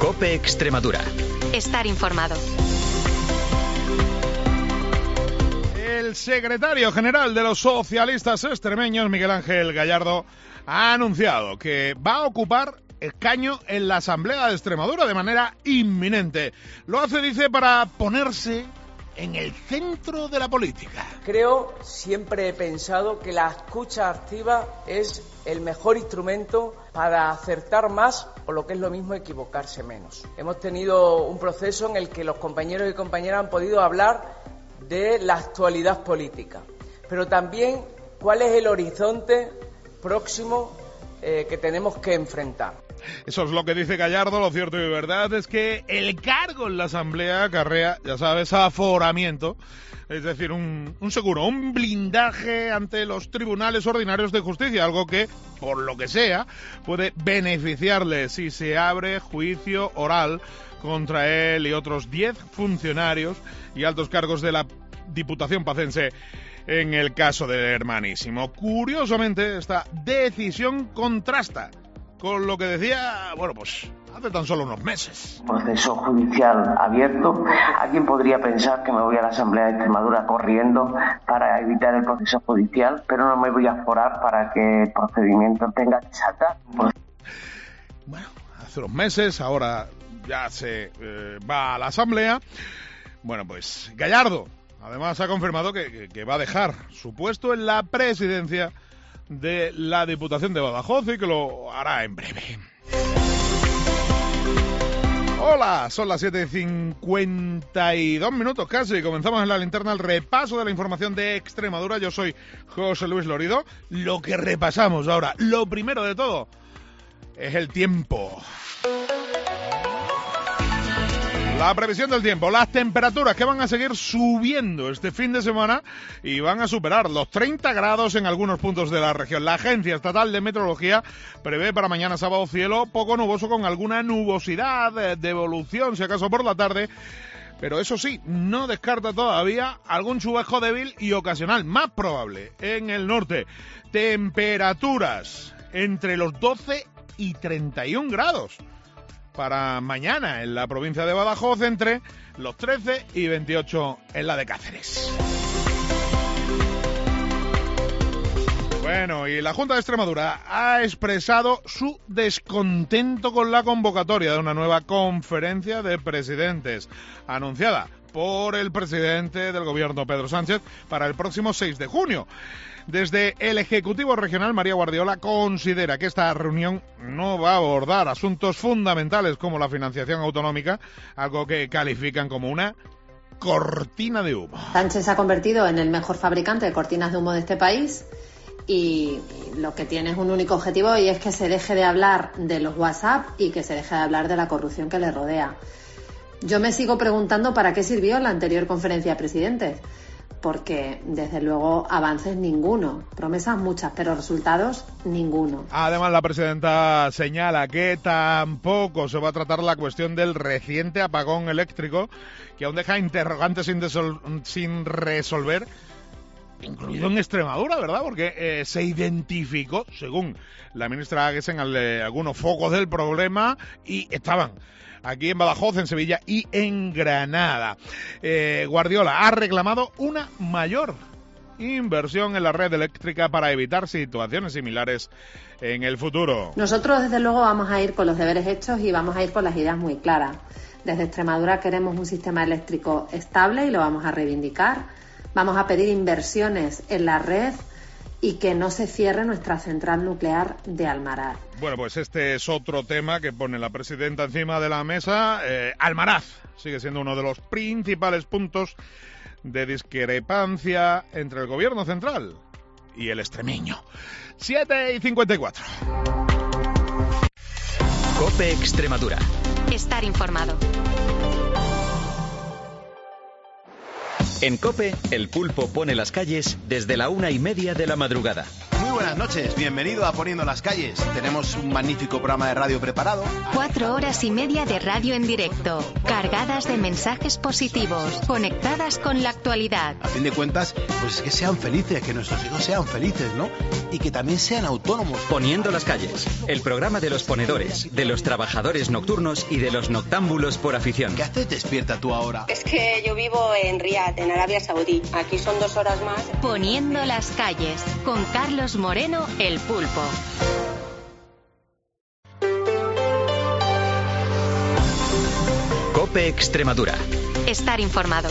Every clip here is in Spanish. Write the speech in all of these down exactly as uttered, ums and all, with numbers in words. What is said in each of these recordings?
COPE Extremadura. Estar informado. El secretario general de los socialistas extremeños, Miguel Ángel Gallardo, ha anunciado que va a ocupar escaño en la Asamblea de Extremadura de manera inminente. Lo hace, dice, para ponerse en el centro de la política. Creo, siempre he pensado que la escucha activa es el mejor instrumento para acertar más o, lo que es lo mismo, equivocarse menos. Hemos tenido un proceso en el que los compañeros y compañeras han podido hablar de la actualidad política, pero también cuál es el horizonte próximo eh, que tenemos que enfrentar. Eso es lo que dice Gallardo. Lo cierto y verdad es que el cargo en la Asamblea acarrea, ya sabes, aforamiento, es decir, un, un seguro, un blindaje ante los tribunales ordinarios de justicia, algo que, por lo que sea, puede beneficiarle si se abre juicio oral contra él y otros diez funcionarios y altos cargos de la Diputación Pacense en el caso del Hermanísimo. Curiosamente, esta decisión contrasta con lo que decía, bueno, pues hace tan solo unos meses. Proceso judicial abierto. ¿Alguien podría pensar que me voy a la Asamblea de Extremadura corriendo para evitar el proceso judicial? Pero no me voy a forar para que el procedimiento tenga que saltar. Bueno, hace unos meses, ahora ya se eh, va a la Asamblea. Bueno, pues Gallardo además ha confirmado que, que, que va a dejar su puesto en la presidencia de la Diputación de Badajoz y que lo hará en breve. Hola, son las siete y cincuenta y dos minutos casi. Comenzamos en la linterna el repaso de la información de Extremadura. Yo soy José Luis Lorido. Lo que repasamos ahora, lo primero de todo, es el tiempo. La previsión del tiempo, las temperaturas que van a seguir subiendo este fin de semana y van a superar los treinta grados en algunos puntos de la región. La Agencia Estatal de Meteorología prevé para mañana sábado cielo poco nuboso con alguna nubosidad de evolución, si acaso por la tarde, pero eso sí, no descarta todavía algún chubasco débil y ocasional, más probable en el norte. Temperaturas entre los doce y treinta y un grados. Para mañana en la provincia de Badajoz, entre los trece y veintiocho en la de Cáceres. Bueno, y la Junta de Extremadura ha expresado su descontento con la convocatoria de una nueva conferencia de presidentes, anunciada por el presidente del gobierno, Pedro Sánchez, para el próximo seis de junio. Desde el Ejecutivo Regional, María Guardiola considera que esta reunión no va a abordar asuntos fundamentales como la financiación autonómica, algo que califican como una cortina de humo. Sánchez se ha convertido en el mejor fabricante de cortinas de humo de este país y lo que tiene es un único objetivo, y es que se deje de hablar de los WhatsApp y que se deje de hablar de la corrupción que le rodea. Yo me sigo preguntando para qué sirvió la anterior conferencia de presidentes, porque desde luego avances ninguno, promesas muchas, pero resultados ninguno. Además, la presidenta señala que tampoco se va a tratar la cuestión del reciente apagón eléctrico, que aún deja interrogantes sin, desol- sin resolver, incluido en Extremadura, ¿verdad? Porque eh, se identificó, según la ministra Aguesen, al, algunos focos del problema y estaban aquí en Badajoz, en Sevilla y en Granada. Eh, Guardiola ha reclamado una mayor inversión en la red eléctrica para evitar situaciones similares en el futuro. Nosotros, desde luego, vamos a ir con los deberes hechos y vamos a ir con las ideas muy claras. Desde Extremadura queremos un sistema eléctrico estable y lo vamos a reivindicar. Vamos a pedir inversiones en la red y que no se cierre nuestra central nuclear de Almaraz. Bueno, pues este es otro tema que pone la presidenta encima de la mesa. Eh, Almaraz sigue siendo uno de los principales puntos de discrepancia entre el gobierno central y el extremeño. siete y cincuenta y cuatro. COPE Extremadura. Estar informado. En COPE, el pulpo pone las calles desde la una y media de la madrugada. Muy buenas buenas noches, bienvenido a Poniendo las Calles. Tenemos un magnífico programa de radio preparado. Cuatro horas y media de radio en directo, cargadas de mensajes positivos, conectadas con la actualidad. A fin de cuentas, pues es que sean felices, que nuestros hijos sean felices, ¿no? Y que también sean autónomos. Poniendo las Calles, el programa de los ponedores, de los trabajadores nocturnos y de los noctámbulos por afición. ¿Qué haces despierta tú ahora? Es que yo vivo en Riad, en Arabia Saudí. Aquí son dos horas más. Poniendo las Calles, con Carlos Moreno, el Pulpo. COPE Extremadura. Estar informado.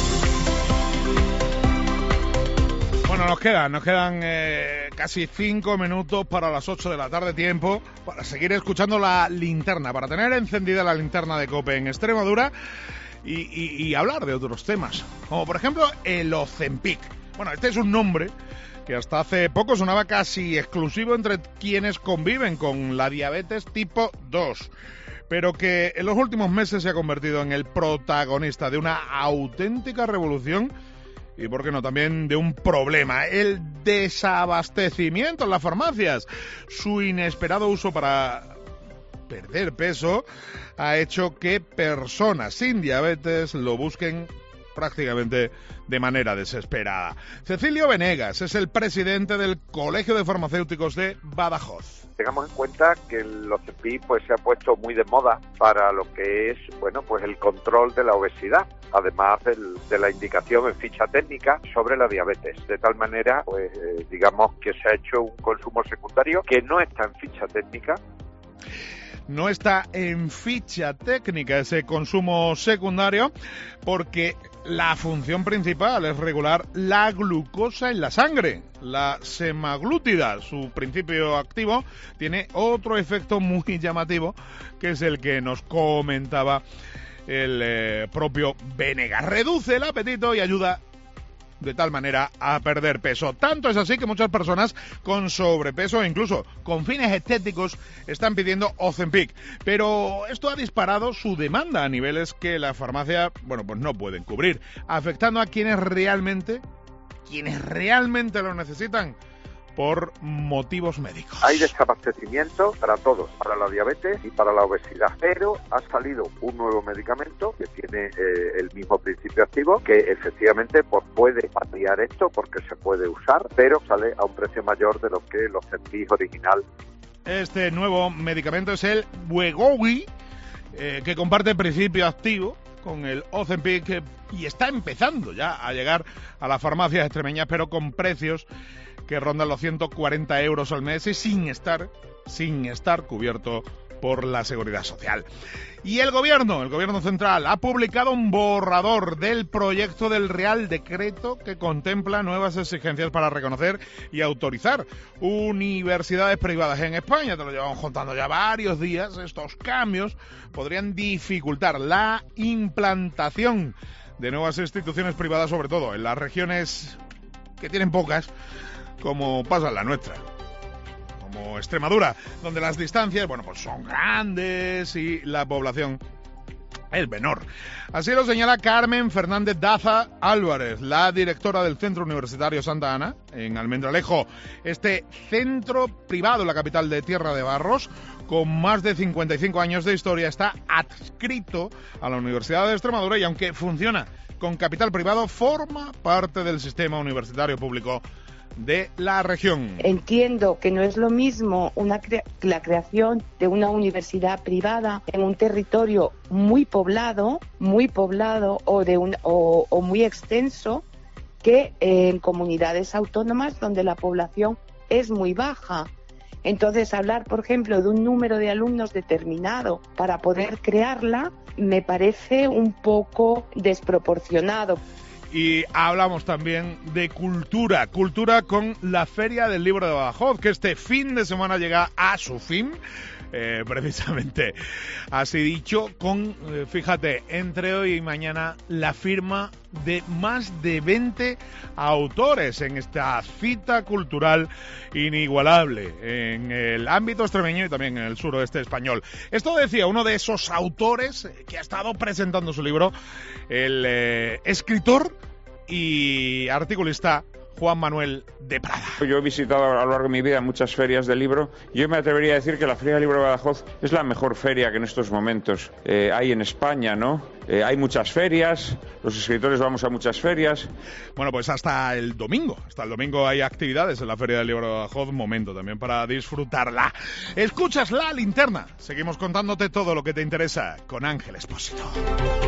Bueno, nos quedan, nos quedan eh, casi cinco minutos para las ocho de la tarde, tiempo para seguir escuchando la linterna, para tener encendida la linterna de COPE en Extremadura y, y, y hablar de otros temas, como por ejemplo el Ozempic. Bueno, este es un nombre que hasta hace poco sonaba casi exclusivo entre quienes conviven con la diabetes tipo dos, pero que en los últimos meses se ha convertido en el protagonista de una auténtica revolución y, por qué no, también de un problema: el desabastecimiento en las farmacias. Su inesperado uso para perder peso ha hecho que personas sin diabetes lo busquen prácticamente de manera desesperada. Cecilio Venegas es el presidente del Colegio de Farmacéuticos de Badajoz. Tengamos en cuenta que el Ozempic pues se ha puesto muy de moda para lo que es, bueno, pues el control de la obesidad, además del, de la indicación en ficha técnica sobre la diabetes. De tal manera, pues eh, digamos que se ha hecho un consumo secundario que no está en ficha técnica. No está en ficha técnica ese consumo secundario porque la función principal es regular la glucosa en la sangre. La semaglútida, su principio activo, tiene otro efecto muy llamativo, que es el que nos comentaba el eh, propio Venegas. Reduce el apetito y ayuda de tal manera a perder peso. Tanto es así que muchas personas con sobrepeso e incluso con fines estéticos están pidiendo Ozempic, pero esto ha disparado su demanda a niveles que la farmacia, bueno, pues no pueden cubrir, afectando a quienes realmente, quienes realmente lo necesitan por motivos médicos. Hay desabastecimiento para todos, para la diabetes y para la obesidad, pero ha salido un nuevo medicamento que tiene eh, el mismo principio activo, que efectivamente pues, puede paliar esto porque se puede usar, pero sale a un precio mayor de lo que el Ozempic original. Este nuevo medicamento es el Wegovy, eh, que comparte principio activo con el Ozempic y está empezando ya a llegar a las farmacias extremeñas, pero con precios que rondan los ciento cuarenta euros al mes y sin estar, sin estar cubierto por la Seguridad Social. Y el gobierno, el gobierno central, ha publicado un borrador del proyecto del Real Decreto que contempla nuevas exigencias para reconocer y autorizar universidades privadas en España. Te lo llevamos contando ya varios días. Estos cambios podrían dificultar la implantación de nuevas instituciones privadas, sobre todo en las regiones que tienen pocas, como pasa en la nuestra, como Extremadura, donde las distancias, bueno, pues son grandes y la población es menor. Así lo señala Carmen Fernández Daza Álvarez, la directora del Centro Universitario Santa Ana, en Almendralejo. Este centro privado en la capital de Tierra de Barros, con más de cincuenta y cinco años de historia, está adscrito a la Universidad de Extremadura y, aunque funciona con capital privado, forma parte del sistema universitario público de la región. Entiendo que no es lo mismo una cre- la creación de una universidad privada en un territorio muy poblado, muy poblado o de un o, o muy extenso, que en comunidades autónomas donde la población es muy baja. Entonces, hablar, por ejemplo, de un número de alumnos determinado para poder crearla me parece un poco desproporcionado. Y hablamos también de cultura, cultura con la Feria del Libro de Badajoz, que este fin de semana llega a su fin, eh, precisamente, así dicho, con, eh, fíjate, entre hoy y mañana, la firma de más de veinte autores en esta cita cultural inigualable en el ámbito extremeño y también en el suroeste español. Esto decía uno de esos autores que ha estado presentando su libro, el eh, escritor y articulista Juan Manuel de Prada. Yo he visitado a lo largo de mi vida muchas ferias del libro. Yo me atrevería a decir que la Feria del Libro de Badajoz es la mejor feria que en estos momentos eh, hay en España, ¿no? Eh, hay muchas ferias, los escritores vamos a muchas ferias. Bueno, pues hasta el domingo. Hasta el domingo hay actividades en la Feria del Libro de Badajoz. Momento también para disfrutarla. Escuchas La Linterna. Seguimos contándote todo lo que te interesa con Ángel Expósito.